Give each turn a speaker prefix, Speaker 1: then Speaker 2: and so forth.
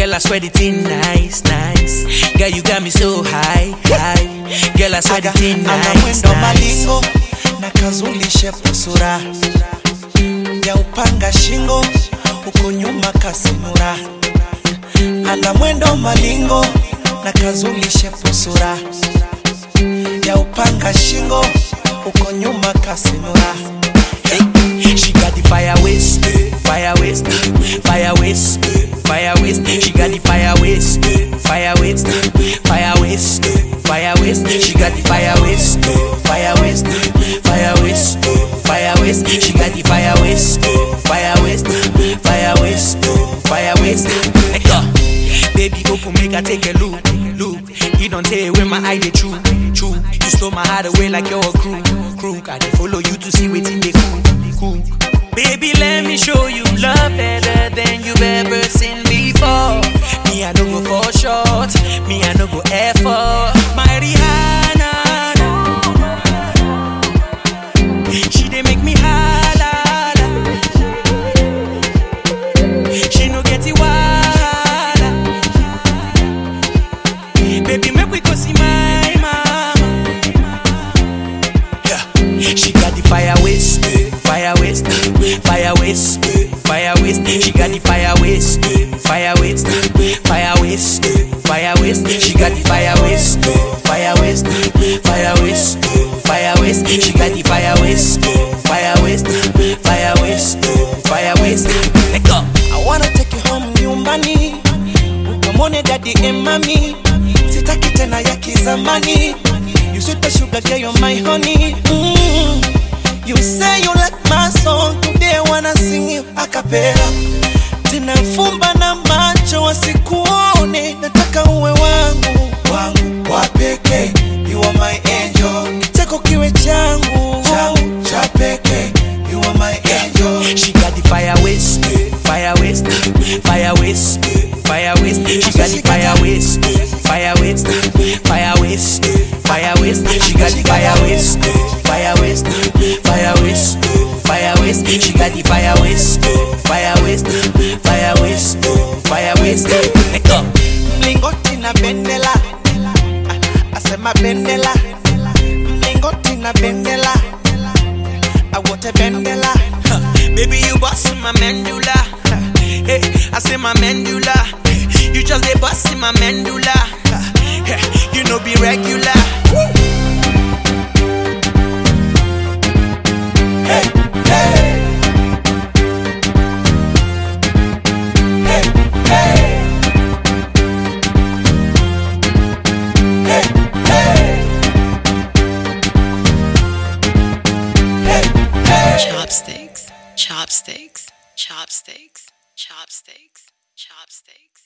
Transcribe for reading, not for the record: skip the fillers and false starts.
Speaker 1: Girl, I swear the thing nice, nice. Girl, you got me so high, high. Girl, I swear the thing nice,
Speaker 2: mwendo
Speaker 1: nice.
Speaker 2: malingo na kazulishe pusura ya upanga shingo uko nyuma kasinura. Ana mwendo malingo na kazulishe pusura ya upanga shingo uko nyuma kasinura.
Speaker 1: She got the fire waist, fire waist, fire waist, fire waist. She got the fire waist, fire waist, fire waist, fire waist. She got the fire waist, fire waist, fire waist, fire waist. She got the fire waist, fire waist, fire waist, fire waist. Let go, baby, open make I take a look, look. You don't tell where my eye they true, true. You stole my heart away like you're a crew. I dey follow you to see what's in the cool. Baby, let me show you love better than you've ever seen before. Me, I no go for short. Me, I no go effort. My Rihanna, she dey make me holla. She no get it wahala. Baby, make we go see my mama. Yeah, she got the fire waist, fire waist, fire waist, fire waist. She got the fire waist, fire waist, fire waist, fire waist. She got the fire waist, fire waist, fire waist, fire waist. She got the fire waist, fire waist, fire waist, fire waist. Let go.
Speaker 2: I wanna take you home nyumbani, ukamone daddy and mommy. Sitaki tena ya kizamani. You sweet the sugar girl, you're my honey. You say you like my song, today I wanna sing you a cappella. Tena fumba na macho wasikuone, nataka uwe wangu, wangu wa pekee. You are my angel, chako kiwe changu, changu cha pekee. You are my angel.
Speaker 1: She got the fire waist, fire waist, fire waist, fire waist. She got the fire waist, fire waist, fire waist, fire waist. She got the fire waist, fire waist, fire waist, fire waist. She got the fire waist, fire waist, fire waist, fire waist. Let go.
Speaker 2: Mlingoti na bendela, asema bendela. Mlingoti na bendela, awote bendela.
Speaker 1: Baby, you bustin' my medulla. Hey, I say my medulla. You just dey bustin' my medulla. You know be regular.
Speaker 2: Hey, hey. Hey, hey. Hey, hey. Hey, hey.
Speaker 3: Chopsticks, chopsticks, chopsticks, chopsticks, chopsticks.